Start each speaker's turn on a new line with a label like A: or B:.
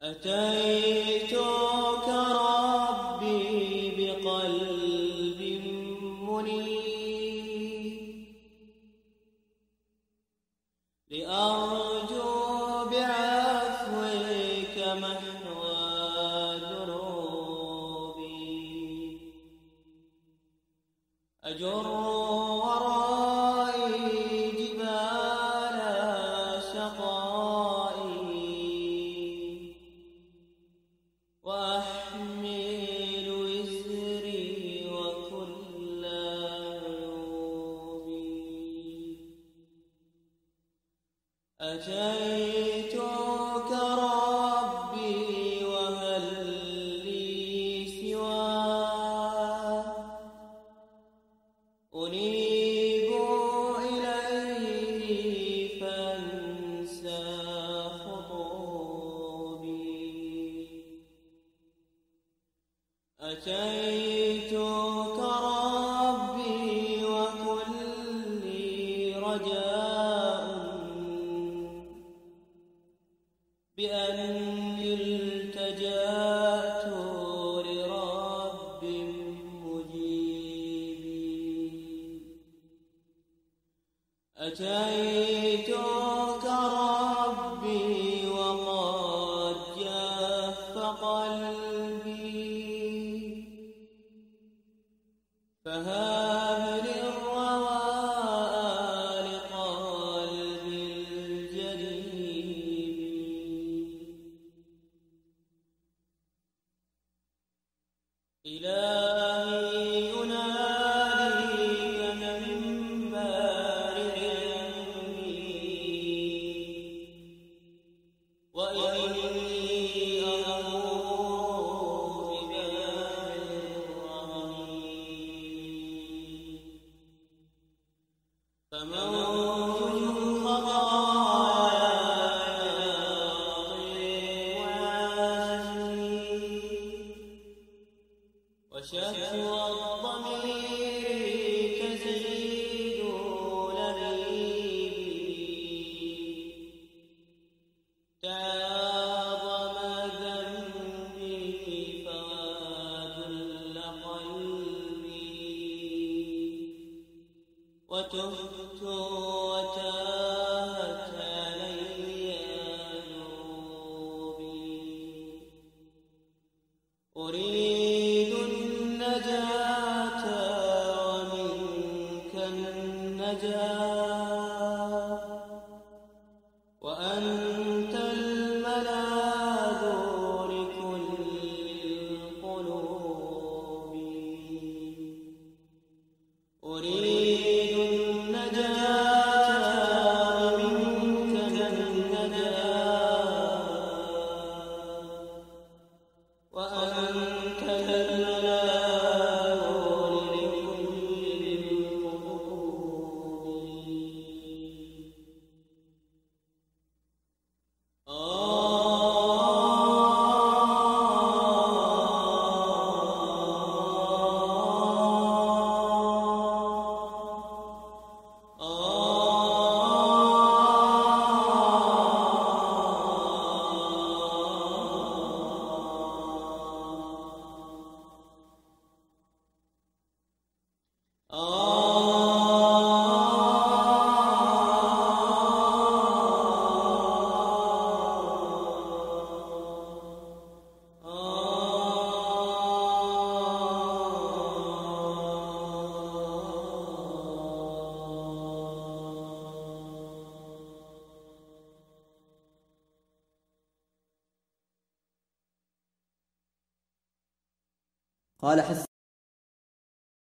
A: أتيتك ربي بقلب منيب لأرجو بعفوك محو ذنوبي أجر ورائي جبال شقائي وأحمل وزري وكل عيوبي أتيتك ربي وهل لي سواك أنيب إليه فانسى خطوبي أتيتك ربي وكلي رجاء بأني التجأت لرب مجيب أتيتك ربي وقد جف قلبي فهب لي الرواء لقلبي الجريب إلهي أناديك من بارع علمي وإني أمور بباب الرحيم فموج وشكوى الضمير تزيد لبيبي تعاظم ذنبي فوادل قلبي وتهت وتاهت علي ذنوبي أريد النجاة ومنك النجاة وأنت الملاذ لكل القلوب أريد النجاة ومنك النجاة وأنت الملاذ لكل القلوب
B: قال حس